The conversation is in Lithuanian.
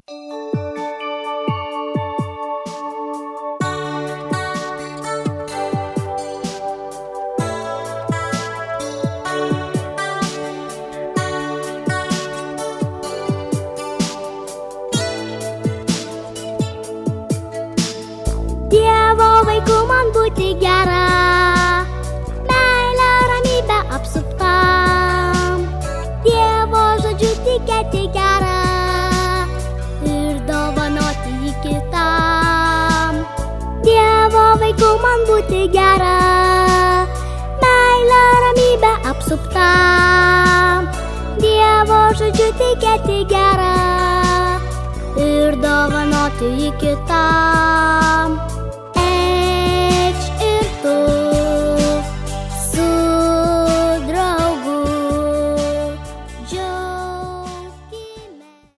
Dievo vaikų man būti gera, meilę ramybę apsuptam. Dievo žodžiu tikėti gera ir dovanoti jį kitam. Dievo vaikų man būti gera, meilę ramybę apsuptam. Dievo žodžiu tikėti gera ir dovanoti jį kitam.